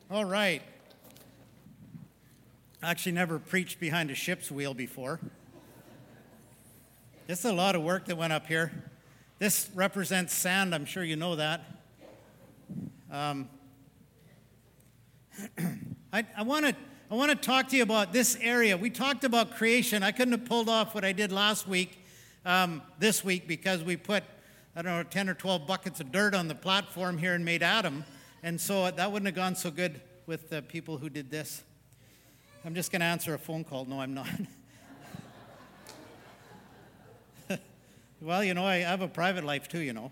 All right. I actually never preached behind a ship's wheel before. This is a lot of work that went up here. This represents sand, I'm sure you know that. I want to talk to you about this area. We talked about creation. I couldn't have pulled off what I did last week, this week, because we put, 10 or 12 buckets of dirt on the platform here and made Adam. And so that wouldn't have gone so good with the people who did this. I'm just going to answer a phone call. No, I'm not. Well, I have a private life too,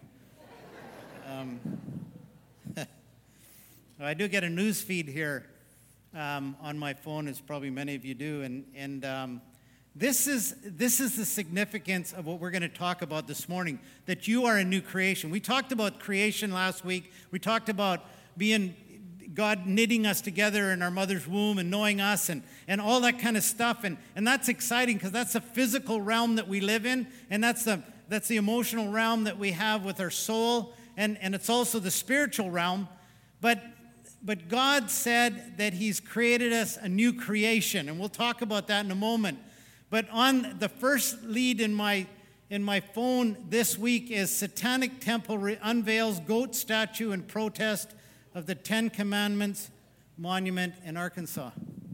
I do get a news feed here on my phone, as probably many of you do, and this is the significance of what we're going to talk about this morning, that you are a new creation. We talked about creation last week. We talked about being God knitting us together in our mother's womb and knowing us and all that kind of stuff, and that's exciting because that's the physical realm that we live in, and that's the emotional realm that we have with our soul, and it's also the spiritual realm. But God said that He's created us a new creation, and we'll talk about that in a moment. But on the first lead in my phone this week is Satanic Temple unveils goat statue in protest of the Ten Commandments monument in Arkansas.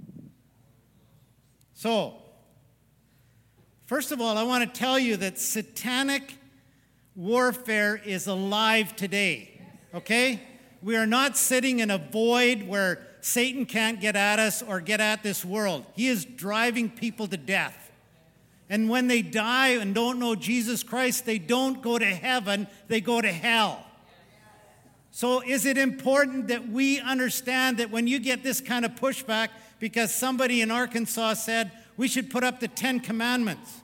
So, first of all, I want to tell you that satanic warfare is alive today, okay? We are not sitting in a void where Satan can't get at us or get at this world. He is driving people to death. And when they die and don't know Jesus Christ, they don't go to heaven, they go to hell. So is it important that we understand that when you get this kind of pushback because somebody in Arkansas said we should put up the 10 Commandments,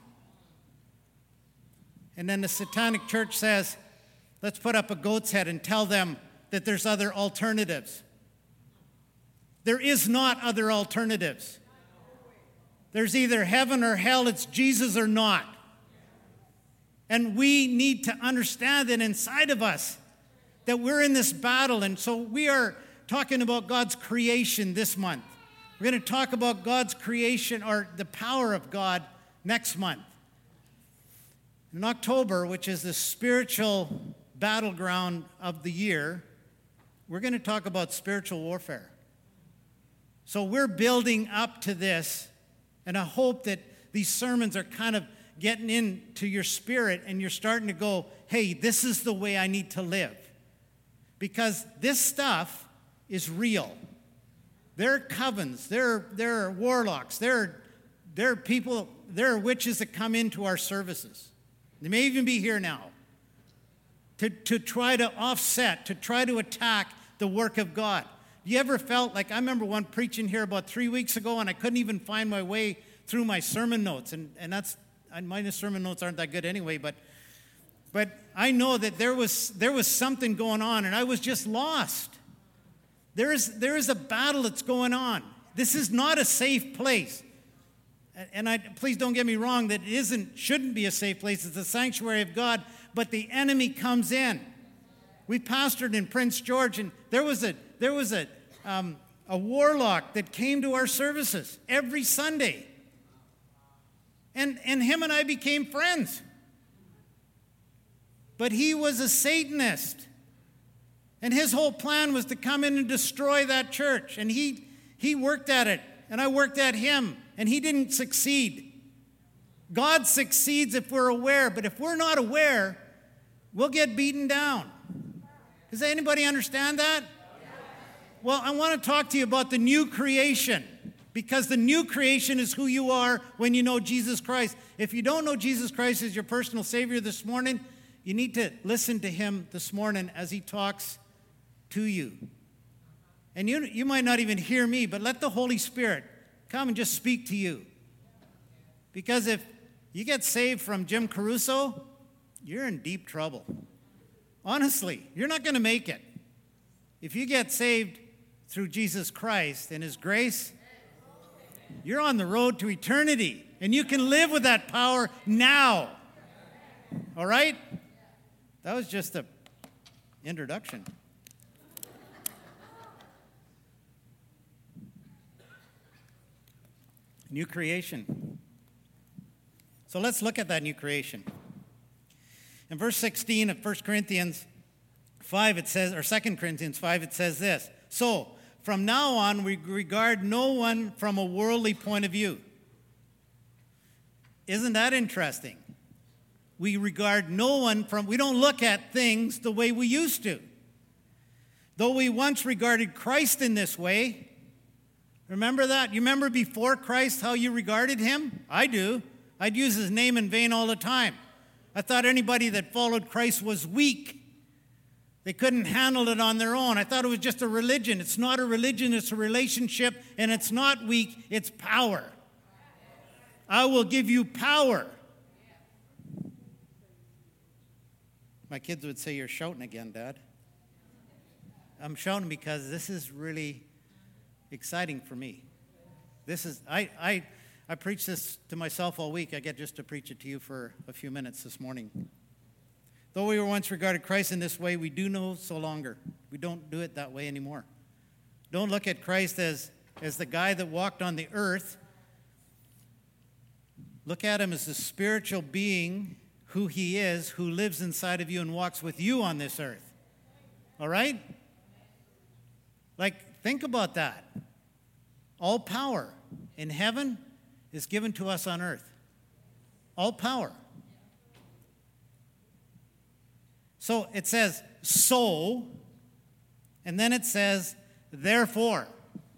and then the Satanic Church says, let's put up a goat's head and tell them that there's other alternatives. There is not other alternatives. There's either heaven or hell, it's Jesus or not. And we need to understand that inside of us, that we're in this battle. And so we are talking about God's creation this month. We're going to talk about God's creation, or the power of God, next month. In October, which is the spiritual battleground of the year, we're going to talk about spiritual warfare. So we're building up to this, and I hope that these sermons are kind of getting into your spirit and you're starting to go, hey, this is the way I need to live. Because this stuff is real. There are covens, there are warlocks, there are people, there are witches that come into our services. They may even be here now to try to offset, to try to attack the work of God. You ever felt like, I remember one preaching here about 3 weeks ago, and I couldn't even find my way through my sermon notes, and my sermon notes aren't that good anyway, but I know that there was something going on, and I was just lost. There is a battle that's going on. This is not a safe place. And please don't get me wrong, that it shouldn't be a safe place. It's a sanctuary of God, but the enemy comes in. We pastored in Prince George, and there was a warlock that came to our services every Sunday. And him and I became friends. But he was a Satanist. And his whole plan was to come in and destroy that church. And he worked at it, and I worked at him, and he didn't succeed. God succeeds if we're aware, but if we're not aware, we'll get beaten down. Does anybody understand that? Well, I want to talk to you about the new creation, because the new creation is who you are when you know Jesus Christ. If you don't know Jesus Christ as your personal Savior this morning, you need to listen to Him this morning as He talks to you. And you might not even hear me, but let the Holy Spirit come and just speak to you. Because if you get saved from Jim Caruso, you're in deep trouble. Honestly, you're not going to make it. If you get saved through Jesus Christ and His grace, you're on the road to eternity. And you can live with that power now. All right? That was just an introduction. New creation. So let's look at that new creation. In verse 16 of 1 Corinthians 5, it says, or 2 Corinthians 5, it says this. So, from now on, we regard no one from a worldly point of view. Isn't that interesting? We regard no one we don't look at things the way we used to. Though we once regarded Christ in this way, remember that? You remember before Christ how you regarded him? I do. I'd use his name in vain all the time. I thought anybody that followed Christ was weak. They couldn't handle it on their own. I thought it was just a religion. It's not a religion, it's a relationship, and it's not weak, it's power. I will give you power. My kids would say, "You're shouting again, Dad." I'm shouting because this is really exciting for me. This is, I preach this to myself all week. I get just to preach it to you for a few minutes this morning. Though we were once regarded Christ in this way, we do no so longer. We don't do it that way anymore. Don't look at Christ as the guy that walked on the earth. Look at him as the spiritual being, who he is, who lives inside of you and walks with you on this earth. All right? Like, think about that. All power in heaven is given to us on earth. All power. So it says, so, and then it says, therefore.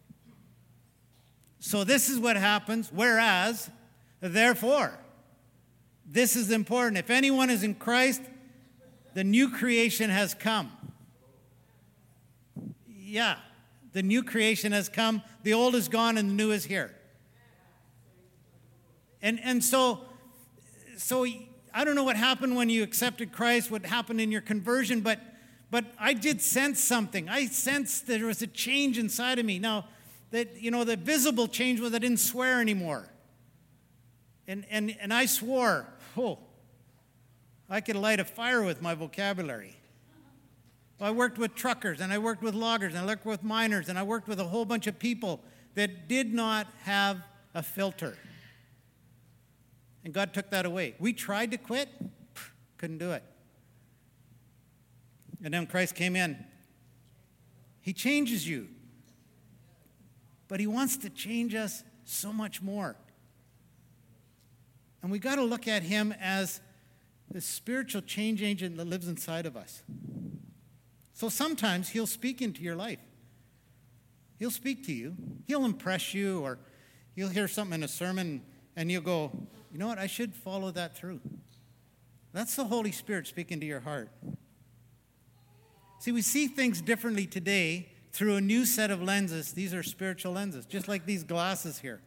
So this is what happens, whereas, therefore. This is important. If anyone is in Christ, the new creation has come. Yeah, the new creation has come. The old is gone and the new is here. And so I don't know what happened when you accepted Christ, what happened in your conversion, but I did sense something. I sensed that there was a change inside of me. Now, that the visible change was I didn't swear anymore. And I swore, I could light a fire with my vocabulary. Well, I worked with truckers, and I worked with loggers, and I worked with miners, and I worked with a whole bunch of people that did not have a filter. And God took that away. We tried to quit, couldn't do it. And then Christ came in. He changes you. But he wants to change us so much more. And we got to look at him as the spiritual change agent that lives inside of us. So sometimes he'll speak into your life. He'll speak to you. He'll impress you, or you'll hear something in a sermon and you'll go, you know what, I should follow that through. That's the Holy Spirit speaking to your heart. See, we see things differently today through a new set of lenses. These are spiritual lenses, just like these glasses here.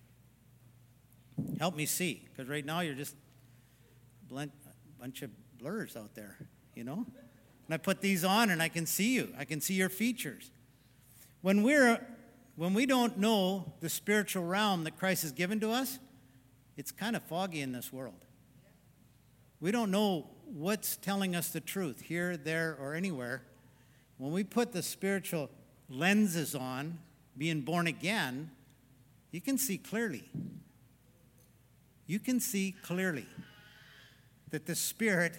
Help me see, because right now you're just a bunch of blurs out there, And I put these on and I can see you. I can see your features. When we don't know the spiritual realm that Christ has given to us, it's kind of foggy in this world. We don't know what's telling us the truth, here, there, or anywhere. When we put the spiritual lenses on, being born again, you can see clearly. You can see clearly that the Spirit,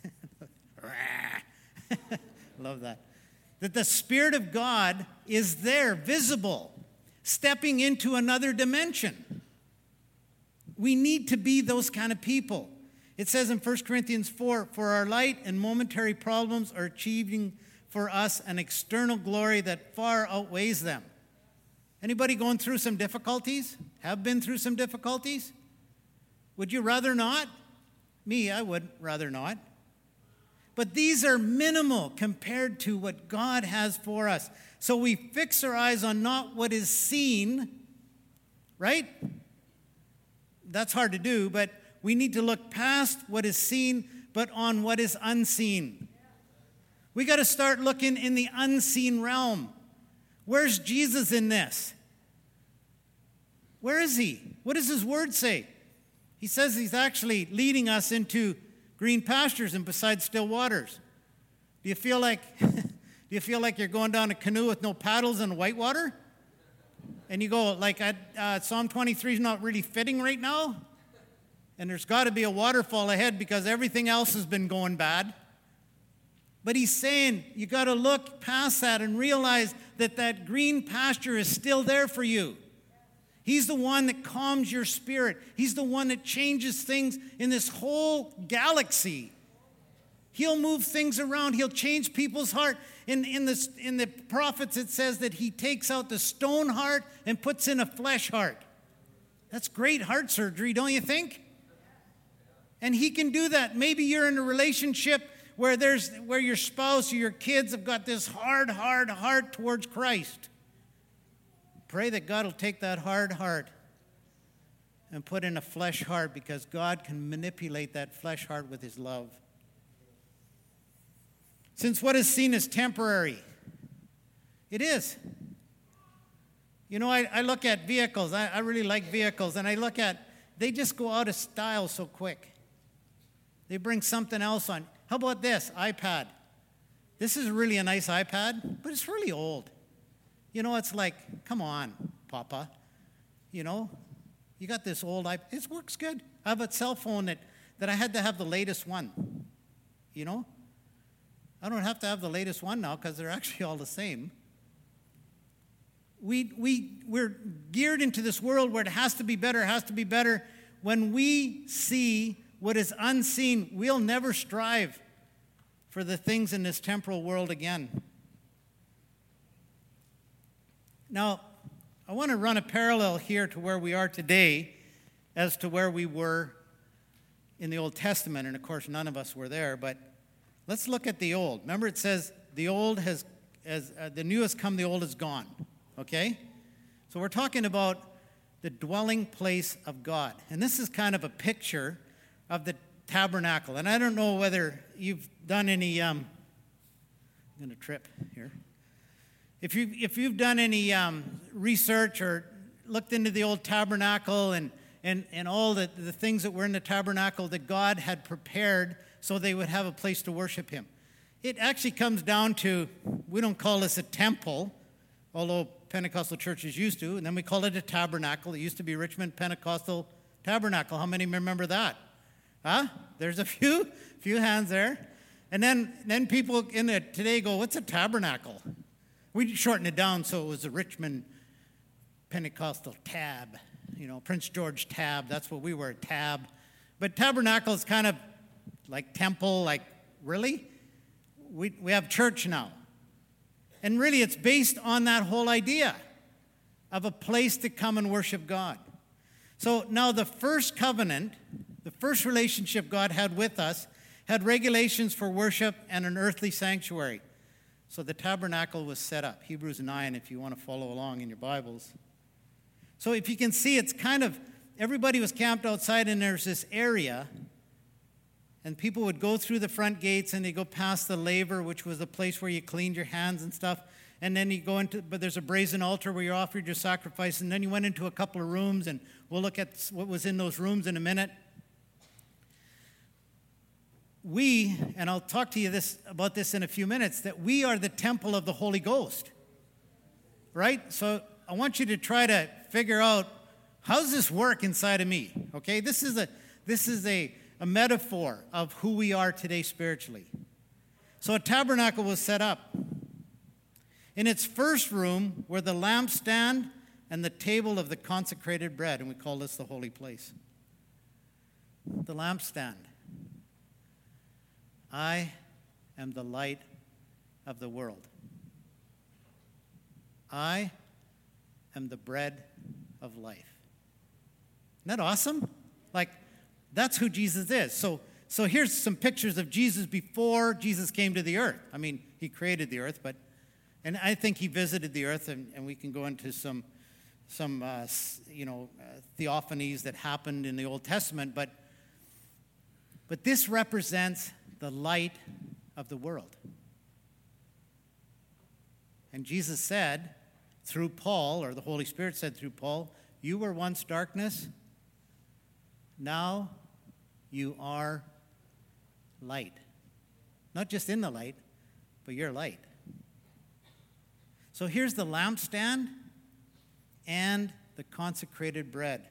love that the Spirit of God is there, visible, stepping into another dimension. We need to be those kind of people. It says in 1 Corinthians 4, for our light and momentary problems are achieving for us an external glory that far outweighs them. Anybody going through some difficulties? Have been through some difficulties? Would you rather not? Me, I would rather not. But these are minimal compared to what God has for us. So we fix our eyes on not what is seen, right? That's hard to do, but we need to look past what is seen, but on what is unseen. We got to start looking in the unseen realm. Where's Jesus in this? Where is he? What does his word say? He says he's actually leading us into green pastures and beside still waters. Do you feel like you're going down a canoe with no paddles and white water? And you go, like, Psalm 23 is not really fitting right now. And there's got to be a waterfall ahead because everything else has been going bad. But he's saying you got to look past that and realize that that green pasture is still there for you. He's the one that calms your spirit. He's the one that changes things in this whole galaxy. He'll move things around. He'll change people's heart. In the prophets, it says that he takes out the stone heart and puts in a flesh heart. That's great heart surgery, don't you think? And he can do that. Maybe you're in a relationship where your spouse or your kids have got this hard heart towards Christ. Pray that God will take that hard heart and put in a flesh heart, because God can manipulate that flesh heart with his love. Since what is seen as temporary, it is. You know, I look at vehicles. I really like vehicles, and I look at, they just go out of style so quick. They bring something else on. How about this iPad? This is really a nice iPad, but it's really old. You know, it's like, come on, Papa. You know, you got this old iPad. It works good. I have a cell phone that I had to have the latest one. You know? I don't have to have the latest one now because they're actually all the same. We're geared into this world where it has to be better. When we see what is unseen, we'll never strive for the things in this temporal world again. Now, I want to run a parallel here to where we are today as to where we were in the Old Testament. And of course, none of us were there, but let's look at the old. Remember, it says the old the new has come, the old is gone. Okay? So we're talking about the dwelling place of God. And this is kind of a picture of the tabernacle. And I don't know whether you've done any, I'm going to trip here. If you've done any research or looked into the old tabernacle and all the things that were in the tabernacle that God had prepared so they would have a place to worship him. It actually comes down to, we don't call this a temple, although Pentecostal churches used to, and then we call it a tabernacle. It used to be Richmond Pentecostal Tabernacle. How many remember that? Huh? There's a few hands there. And then people in it today go, what's a tabernacle? We shortened it down so it was a Richmond Pentecostal tab. You know, Prince George tab. That's what we were, tab. But tabernacle is kind of like temple, like, really? We have church now. And really, it's based on that whole idea of a place to come and worship God. So now the first covenant, the first relationship God had with us, had regulations for worship and an earthly sanctuary. So the tabernacle was set up. Hebrews 9, if you want to follow along in your Bibles. So if you can see, it's kind of, everybody was camped outside, and there's this area, and people would go through the front gates, and they go past the laver, which was the place where you cleaned your hands and stuff, and then you go into, but there's a brazen altar where you offered your sacrifice, and then you went into a couple of rooms, and we'll look at what was in those rooms in a minute. And I'll talk to you about this in a few minutes, that we are the temple of the Holy Ghost, right? So I want you to try to figure out, how does this work inside of me? Okay, this is a metaphor of who we are today spiritually. So a tabernacle was set up. In its first room were the lampstand and the table of the consecrated bread, and we call this the holy place. The lampstand. I am the light of the world. I am the bread of life. Isn't that awesome? Like, that's who Jesus is. So here's some pictures of Jesus before Jesus came to the earth. I mean, he created the earth, and I think he visited the earth, and we can go into some theophanies that happened in the Old Testament, but this represents the light of the world. And Jesus said through Paul, or the Holy Spirit said through Paul, you were once darkness, now you are light. Not just in the light, but you're light. So here's the lampstand. and the consecrated bread.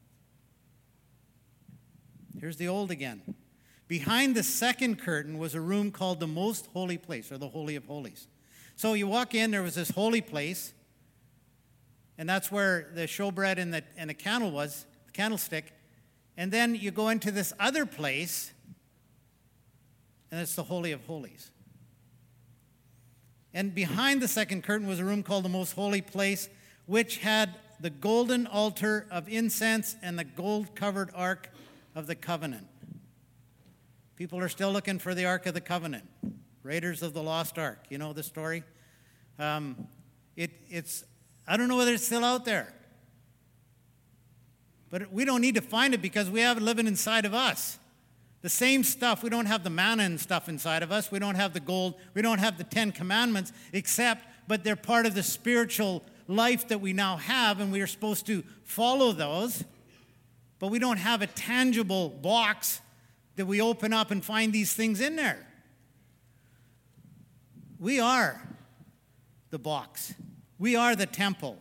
Here's the old again. Behind the second curtain was a room called the Most Holy Place, or the Holy of Holies. So you walk in, there was this holy place, and that's where the showbread and the candle was, the candlestick. And then you go into this other place, and it's the Holy of Holies. And behind the second curtain was a room called the Most Holy Place, which had the golden altar of incense and the gold-covered Ark of the Covenant. People are still looking for the Ark of the Covenant. Raiders of the Lost Ark. You know the story? It's I don't know whether it's still out there. But we don't need to find it because we have it living inside of us. The same stuff. We don't have the manna and stuff inside of us. We don't have the gold. We don't have the 10 Commandments, but they're part of the spiritual life that we now have, and we are supposed to follow those. But we don't have a tangible box that we open up and find these things in there. We are the box. We are the temple.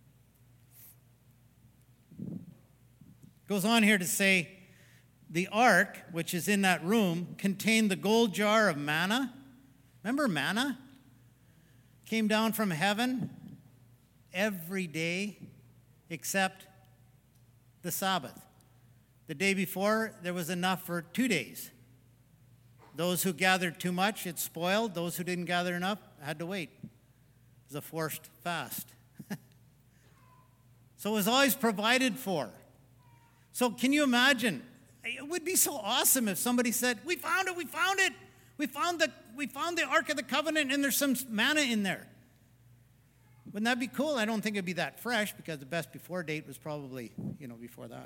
Goes on here to say, the ark, which is in that room, contained the gold jar of manna. Remember manna? Came down from heaven every day except the Sabbath. The day before, there was enough for 2 days. Those who gathered too much, it spoiled. Those who didn't gather enough had to wait. It was a forced fast. So it was always provided for. So can you imagine? It would be so awesome if somebody said, we found it, we found it. We found the Ark of the Covenant, and there's some manna in there. Wouldn't that be cool? I don't think it'd be that fresh because the best before date was probably, before that.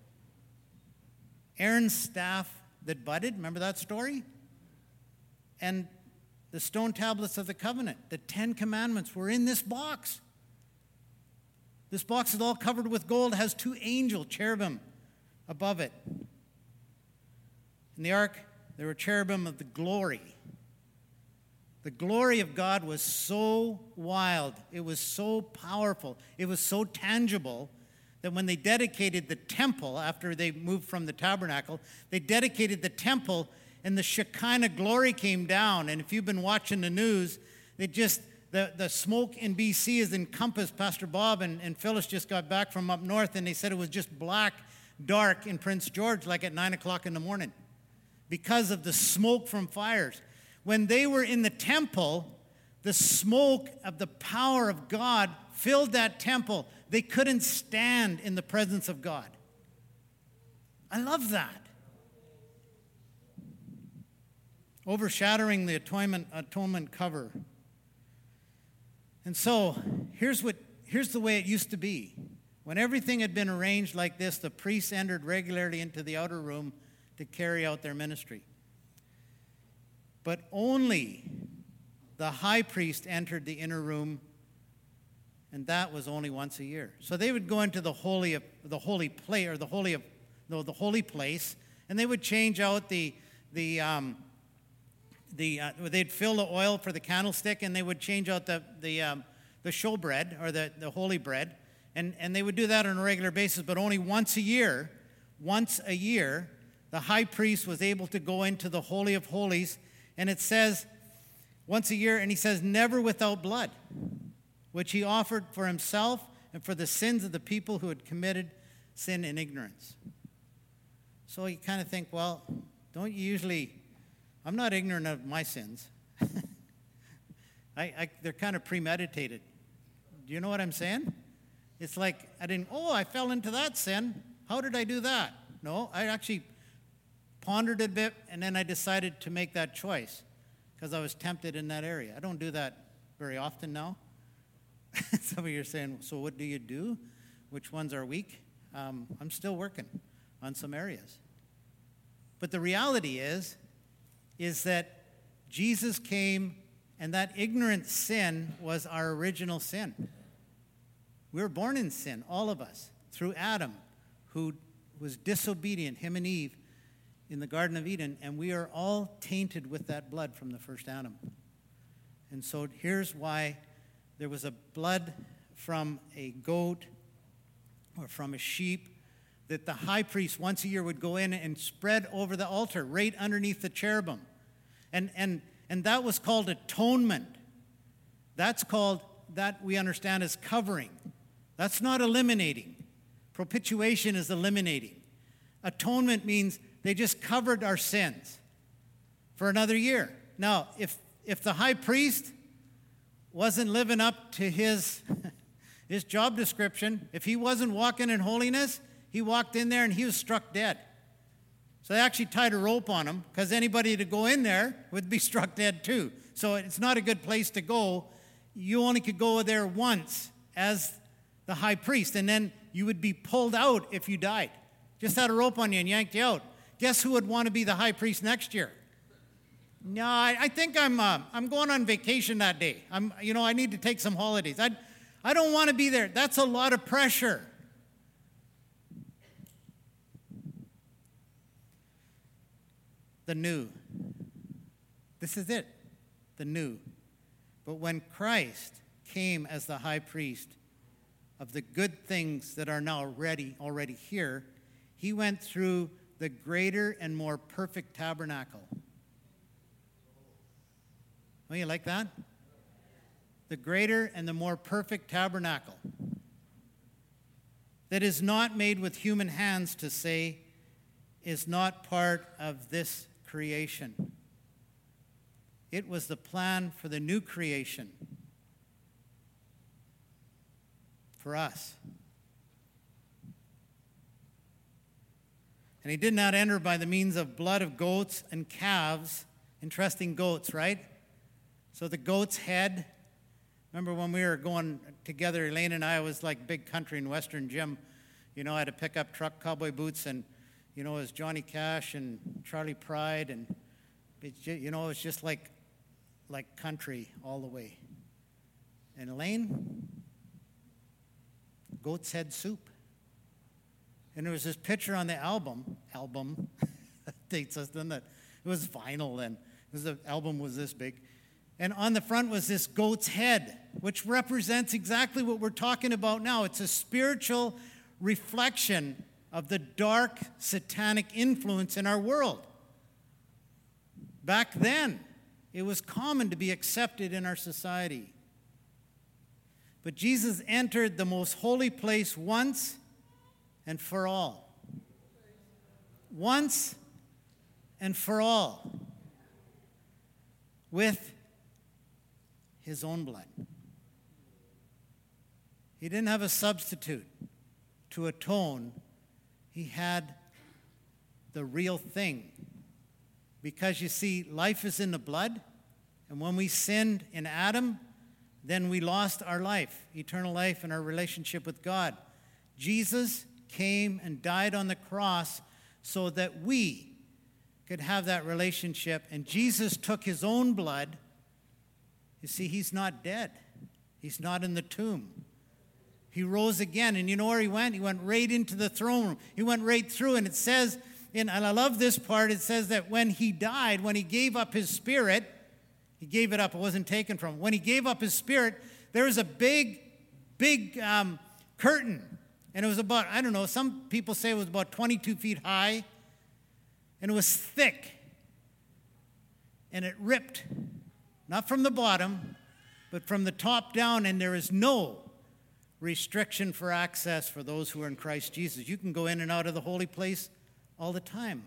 Aaron's staff that budded, remember that story? And the stone tablets of the covenant, the 10 Commandments were in this box. This box is all covered with gold, has 2 angel cherubim above it. In the ark, there were cherubim of the glory. The glory of God was so wild, it was so powerful, it was so tangible that when they dedicated the temple, after they moved from the tabernacle, they dedicated the temple and the Shekinah glory came down. And if you've been watching the news, the smoke in BC is encompassed. Pastor Bob and Phyllis just got back from up north, and they said it was just black, dark in Prince George, like at 9 o'clock in the morning, because of the smoke from fires. When they were in the temple, the smoke of the power of God filled that temple. They couldn't stand in the presence of God. I love that. Overshadowing the atonement cover. And so, here's the way it used to be. When everything had been arranged like this, the priests entered regularly into the outer room to carry out their ministry. But only the high priest entered the inner room, and that was only once a year. So they would go into the holy place, and they would change out they'd fill the oil for the candlestick, and they would change out the showbread or the holy bread, and they would do that on a regular basis, but only once a year. Once a year, the high priest was able to go into the Holy of Holies, and it says once a year, and he says, never without blood, which he offered for himself and for the sins of the people who had committed sin in ignorance. So you kind of think, well, don't you usually, I'm not ignorant of my sins. They're kind of premeditated. Do you know what I'm saying? It's like, I fell into that sin. How did I do that? No, I actually pondered it a bit, and then I decided to make that choice because I was tempted in that area. I don't do that very often now. Some of you are saying, so what do you do? Which ones are weak? I'm still working on some areas. But the reality is that Jesus came, and that ignorant sin was our original sin. We were born in sin, all of us, through Adam, who was disobedient, him and Eve, in the Garden of Eden, and we are all tainted with that blood from the first Adam. And so here's why there was a blood from a goat or from a sheep that the high priest once a year would go in and spread over the altar right underneath the cherubim. And that was called atonement. That's called, that we understand as covering. That's not eliminating. Propitiation is eliminating. Atonement means they just covered our sins for another year. Now, if the high priest wasn't living up to his job description, if he wasn't walking in holiness, he walked in there and he was struck dead. So they actually tied a rope on him because anybody to go in there would be struck dead too. So it's not a good place to go. You only could go there once as the high priest, and then you would be pulled out if you died. Just had a rope on you and yanked you out. Guess who would want to be the high priest next year? No, I think I'm going on vacation that day. I need to take some holidays. I don't want to be there. That's a lot of pressure. The new. This is it. The new. But when Christ came as the high priest of the good things that are now already here, he went through the greater and more perfect tabernacle. Oh, you like that? The greater and the more perfect tabernacle that is not made with human hands, to say, is not part of this creation. It was the plan for the new creation for us. And he did not enter by the means of blood of goats and calves. Interesting, goats, right? So the goat's head. Remember when we were going together, Elaine and I, was like big country and western Jim. I had a pickup truck, cowboy boots, and, it was Johnny Cash and Charlie Pride. And, it was just like country all the way. And Elaine, goat's head soup. And there was this picture on the album dates us, doesn't it? It was vinyl then. The album was this big. And on the front was this goat's head, which represents exactly what we're talking about now. It's a spiritual reflection of the dark satanic influence in our world. Back then, it was common to be accepted in our society. But Jesus entered the most holy place once and for all. Once and for all. With his own blood. He didn't have a substitute to atone. He had the real thing. Because you see, life is in the blood, and when we sinned in Adam, then we lost our life, eternal life, and our relationship with God. Jesus came and died on the cross so that we could have that relationship, and Jesus took his own blood. You see, he's not dead. He's not in the tomb. He rose again, and you know where he went? He went right into the throne room. He went right through, and it says, and I love this part, it says that when he died, when he gave up his spirit, he gave it up, it wasn't taken from him. When he gave up his spirit, there was a big curtain, and it was about, I don't know, some people say it was about 22 feet high, and it was thick, and it ripped, not from the bottom, but from the top down, and there is no restriction for access for those who are in Christ Jesus. You can go in and out of the holy place all the time.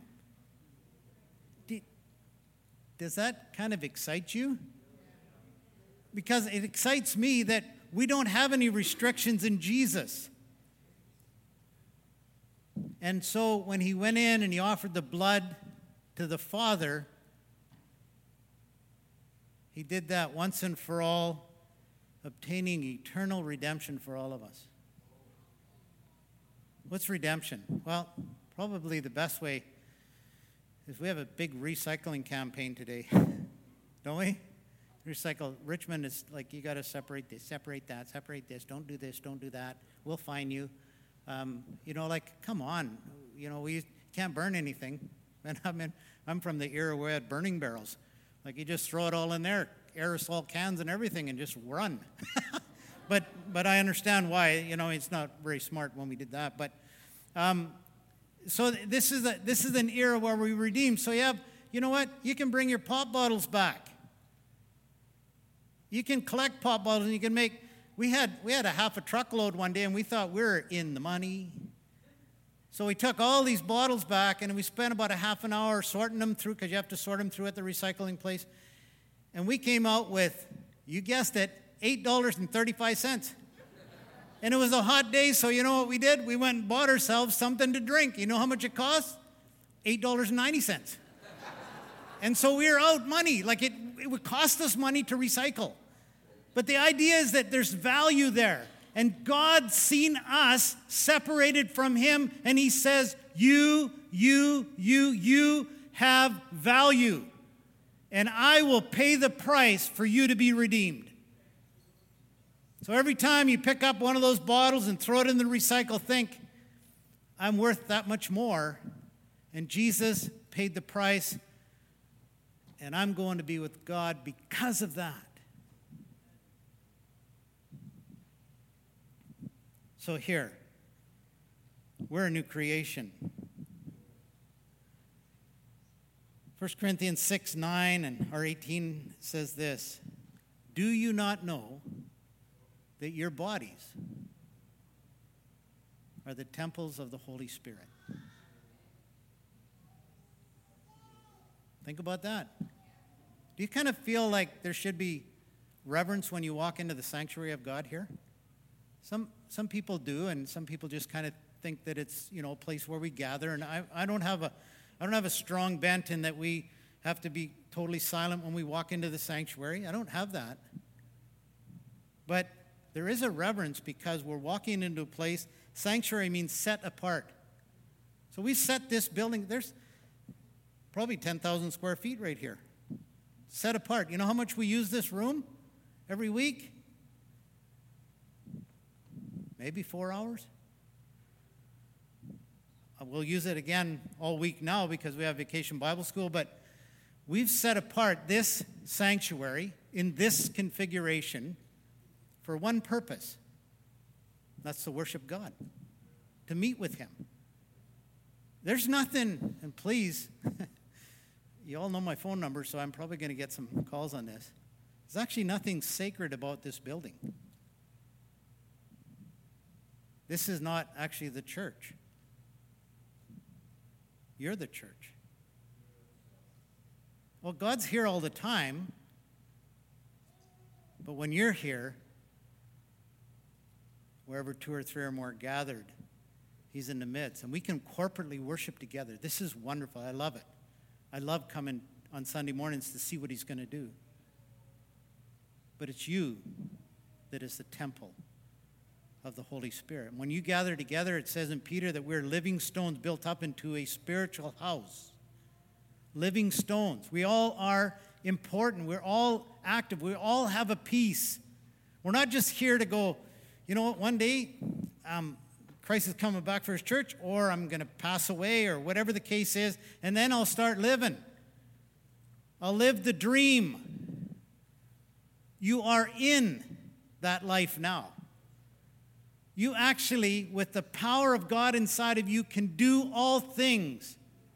Does that kind of excite you? Because it excites me that we don't have any restrictions in Jesus. And so when he went in and he offered the blood to the Father, he did that once and for all, obtaining eternal redemption for all of us. What's redemption? Well, probably the best way is we have a big recycling campaign today, don't we? Recycle. Richmond is like, you got to separate this, separate that, separate this. Don't do this, don't do that. We'll fine you. Come on. We can't burn anything. And I'm from the era where we had burning barrels. Like, you just throw it all in there, aerosol cans and everything, and just run. But I understand why. It's not very smart when we did that. But so this is an era where we redeem. So you know what? You can bring your pop bottles back. You can collect pop bottles, and you can make. We had a half a truckload one day, and we thought we were in the money. So we took all these bottles back, and we spent about a half an hour sorting them through, because you have to sort them through at the recycling place. And we came out with, you guessed it, $8.35. And it was a hot day, so you know what we did? We went and bought ourselves something to drink. You know how much it cost? $8.90. And so we were out money. Like it would cost us money to recycle. But the idea is that there's value there. And God's seen us separated from him, and he says, you have value. And I will pay the price for you to be redeemed. So every time you pick up one of those bottles and throw it in the recycle, think, I'm worth that much more. And Jesus paid the price, and I'm going to be with God because of that. So here, we're a new creation. 1 Corinthians 6:9 or 18 says this, do you not know that your bodies are the temples of the Holy Spirit? Think about that. Do you kind of feel like there should be reverence when you walk into the sanctuary of God here? Some people do, and some people just kind of think that it's, a place where we gather. And I don't have a strong bent in that we have to be totally silent when we walk into the sanctuary. I don't have that. But there is a reverence because we're walking into a place. Sanctuary means set apart. So we set this building. There's probably 10,000 square feet right here. Set apart. You know how much we use this room every week? Maybe 4 hours. We'll use it again all week now because we have Vacation Bible School, but we've set apart this sanctuary in this configuration for one purpose. That's to worship God, to meet with him. There's nothing, and please, you all know my phone number, so I'm probably going to get some calls on this. There's actually nothing sacred about this building. This is not actually the church. You're the church. Well, God's here all the time, but when you're here, wherever 2 or 3 or more gathered, he's in the midst, and we can corporately worship together. This is wonderful. I love it. I love coming on Sunday mornings to see what he's going to do. But it's you that is the temple of the Holy Spirit. When you gather together, it says in Peter that we're living stones built up into a spiritual house. Living stones. We all are important. We're all active. We all have a piece. We're not just here to go, you know what, one day Christ is coming back for his church, or I'm going to pass away, or whatever the case is, and then I'll start living. I'll live the dream. You are in that life now. You actually, with the power of God inside of you, can do all things.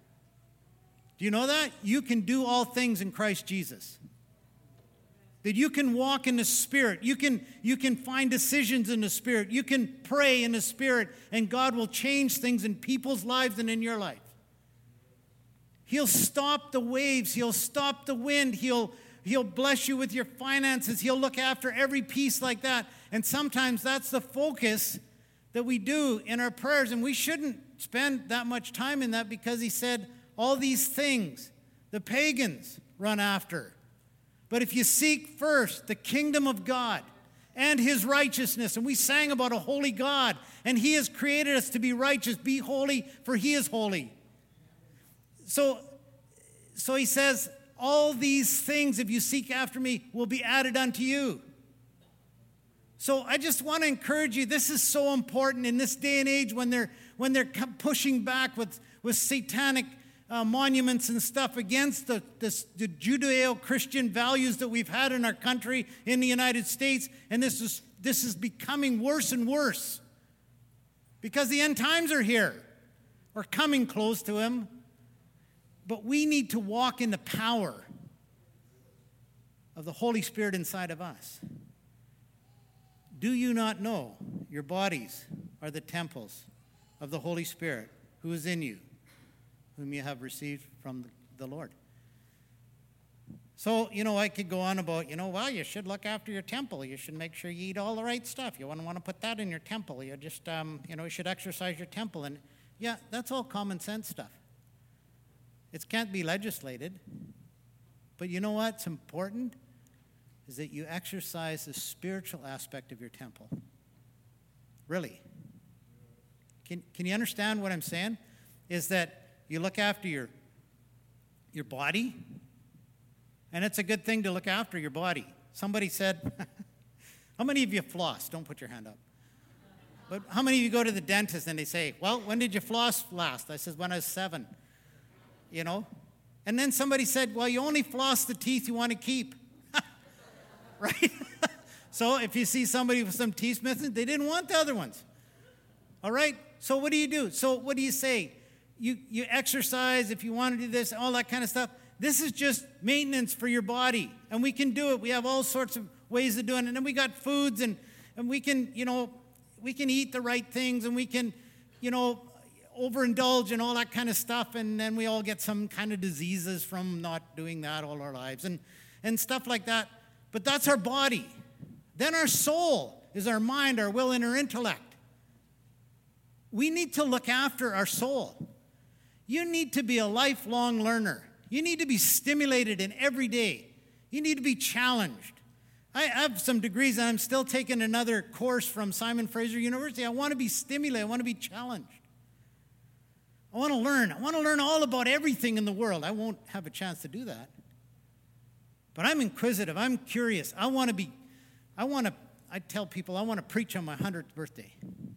Do you know that? You can do all things in Christ Jesus. That you can walk in the Spirit. You can find decisions in the Spirit. You can pray in the Spirit, and God will change things in people's lives and in your life. He'll stop the waves. He'll stop the wind. He'll bless you with your finances. He'll look after every piece like that. And sometimes that's the focus that we do in our prayers. And we shouldn't spend that much time in that, because he said all these things the pagans run after. But if you seek first the kingdom of God and his righteousness, and we sang about a holy God, and he has created us to be righteous, be holy, for he is holy. So he says, all these things, if you seek after me, will be added unto you. So I just want to encourage you, this is so important in this day and age when they're pushing back with satanic monuments and stuff against the Judeo-Christian values that we've had in our country, in the United States, and this is this is becoming worse and worse because the end times are here. We're coming close to him. But we need to walk in the power of the Holy Spirit inside of us. Do you not know your bodies are the temples of the Holy Spirit who is in you, whom you have received from the Lord? So, I could go on about, well, you should look after your temple. You should make sure you eat all the right stuff. You want to put that in your temple. You just, you should exercise your temple. And yeah, that's all common sense stuff. It can't be legislated. But you know what's important? Is that you exercise the spiritual aspect of your temple. Really. Can you understand what I'm saying? Is that you look after your body, and it's a good thing to look after your body. Somebody said, how many of you floss? Don't put your hand up. But how many of you go to the dentist and they say, well, when did you floss last? I said, when I was 7. And then somebody said, well, you only floss the teeth you want to keep. Right? So if you see somebody with some teeth missing, they didn't want the other ones. All right? So what do you do? So what do you say? You exercise if you want to do this, all that kind of stuff. This is just maintenance for your body. And we can do it. We have all sorts of ways of doing it. And then we got foods and we can, we can eat the right things and we can, overindulge and all that kind of stuff. And then we all get some kind of diseases from not doing that all our lives and stuff like that. But that's our body. Then our soul is our mind, our will, and our intellect. We need to look after our soul. You need to be a lifelong learner. You need to be stimulated in every day. You need to be challenged. I have some degrees and I'm still taking another course from Simon Fraser University. I want to be stimulated. I want to be challenged. I want to learn. I want to learn all about everything in the world. I won't have a chance to do that. But I'm inquisitive. I'm curious. I tell people I want to preach on my 100th birthday.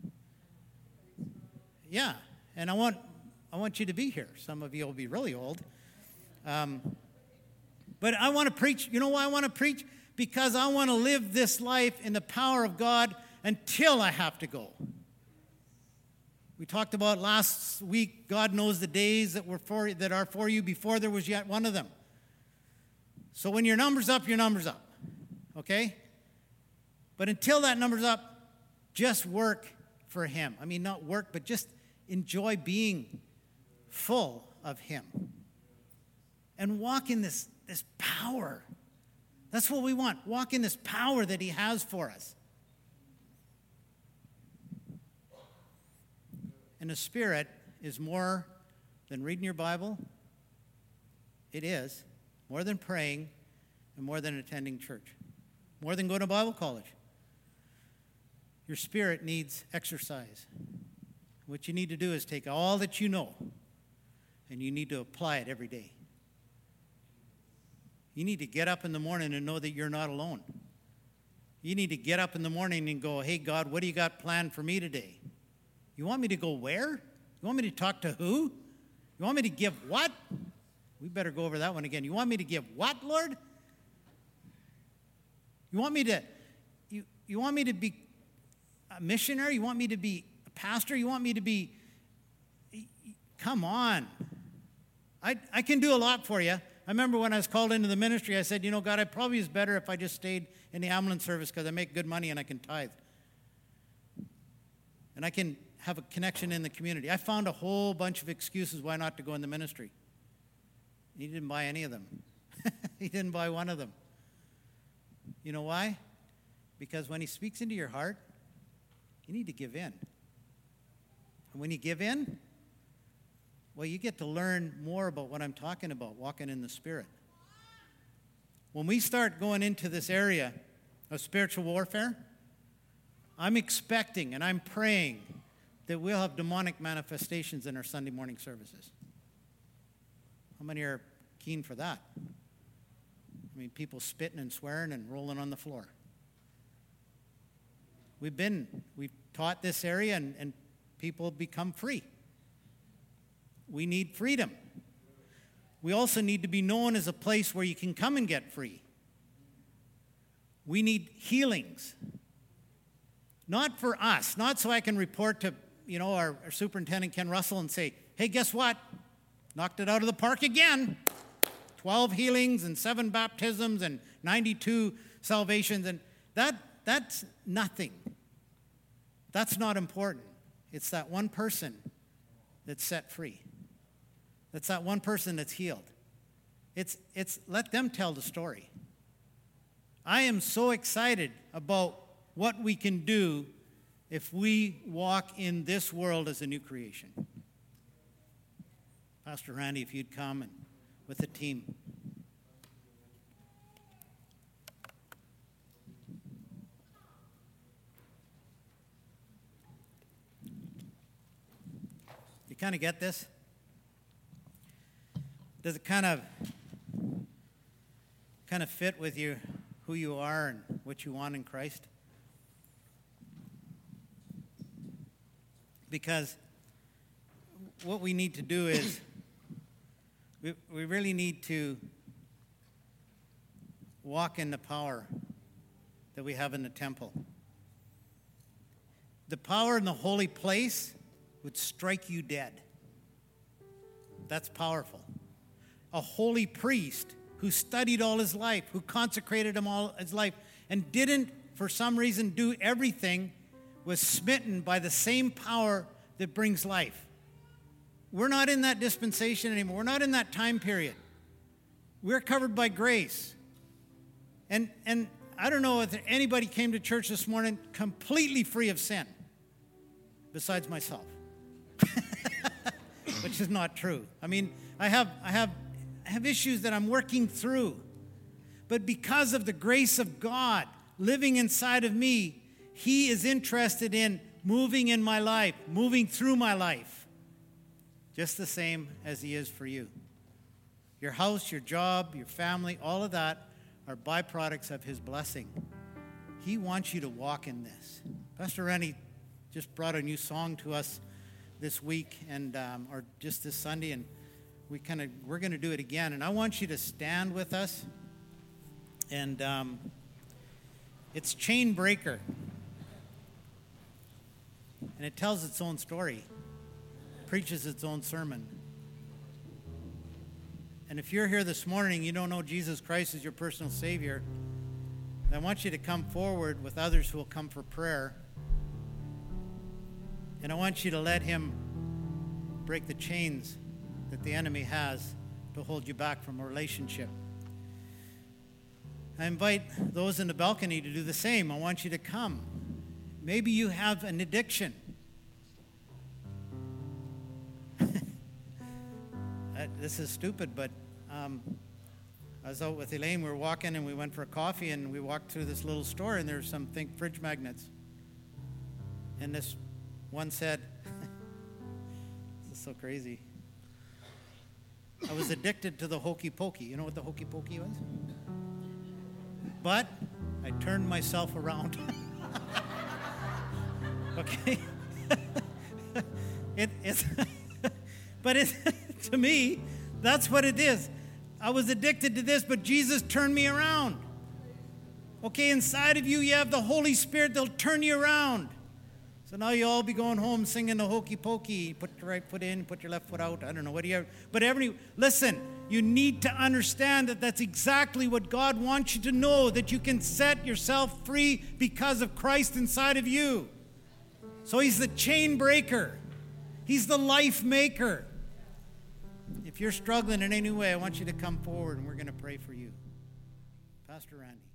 Yeah, and I want you to be here. Some of you will be really old. But I want to preach. You know why I want to preach? Because I want to live this life in the power of God until I have to go. We talked about last week, God knows the days that are for you before there was yet one of them. So when your number's up, your number's up. Okay? But until that number's up, just work for him. I mean, not work, but just enjoy being full of him. And walk in this power. That's what we want. Walk in this power that he has for us. And the Spirit is more than reading your Bible. It is. More than praying and more than attending church. More than going to Bible college. Your spirit needs exercise. What you need to do is take all that you know and you need to apply it every day. You need to get up in the morning and know that you're not alone. You need to get up in the morning and go, hey, God, what do you got planned for me today? You want me to go where? You want me to talk to who? You want me to give what? We better go over that one again. You want me to give what, Lord? You want me to be a missionary? You want me to be a pastor? You want me to be... Come on. I can do a lot for you. I remember when I was called into the ministry, I said, God, it probably is better if I just stayed in the ambulance service because I make good money and I can tithe. And I can have a connection in the community. I found a whole bunch of excuses why not to go in the ministry. He didn't buy any of them. He didn't buy one of them. You know why? Because when he speaks into your heart, you need to give in. And when you give in, well, you get to learn more about what I'm talking about, walking in the Spirit. When we start going into this area of spiritual warfare, I'm expecting and I'm praying that we'll have demonic manifestations in our Sunday morning services. How many are keen for that? I mean, people spitting and swearing and rolling on the floor. We've taught this area and people become free. We need freedom. We also need to be known as a place where you can come and get free. We need healings. Not for us, not so I can report to, our superintendent, Ken Russell, and say, hey, guess what? Knocked it out of the park again. 12 healings and 7 baptisms and 92 salvations. And that's nothing. That's not important. It's that one person that's set free. That's that one person that's healed. It's let them tell the story. I am so excited about what we can do if we walk in this world as a new creation. Pastor Randy, if you'd come and with the team. You kind of get this? Does it kind of fit with you, who you are and what you want in Christ? Because what we need to do is we really need to walk in the power that we have in the temple. The power in the holy place would strike you dead. That's powerful. A holy priest who studied all his life, who consecrated him all his life, and didn't, for some reason, do everything, was smitten by the same power that brings life. We're not in that dispensation anymore. We're not in that time period. We're covered by grace. And I don't know if anybody came to church this morning completely free of sin, besides myself, which is not true. I mean, I have issues that I'm working through. But because of the grace of God living inside of me, He is interested in moving in my life, moving through my life, just the same as He is for you. Your house, your job, your family, all of that are byproducts of His blessing. He wants you to walk in this. Pastor Rennie just brought a new song to us this week, and or just this Sunday, and we're going to do it again. And I want you to stand with us. And it's Chain Breaker. And it tells its own story, preaches its own sermon. And if you're here this morning, you don't know Jesus Christ as your personal Savior, I want you to come forward with others who will come for prayer. And I want you to let Him break the chains that the enemy has to hold you back from a relationship. I invite those in the balcony to do the same. I want you to come. Maybe you have an addiction. This is stupid, but I was out with Elaine. We were walking, and we went for a coffee, and we walked through this little store, and there's some fridge magnets. And this one said, this is so crazy. I was addicted to the hokey pokey. You know what the hokey pokey was? But I turned myself around. Okay? To me, that's what it is. I was addicted to this, but Jesus turned me around. Okay, inside of you, you have the Holy Spirit that'll turn you around. So now you all be going home singing the hokey pokey. Put your right foot in, put your left foot out. I don't know. What do you have? But listen, you need to understand that that's exactly what God wants you to know, that you can set yourself free because of Christ inside of you. So He's the chain breaker. He's the life maker. If you're struggling in any way, I want you to come forward and we're going to pray for you. Pastor Randy.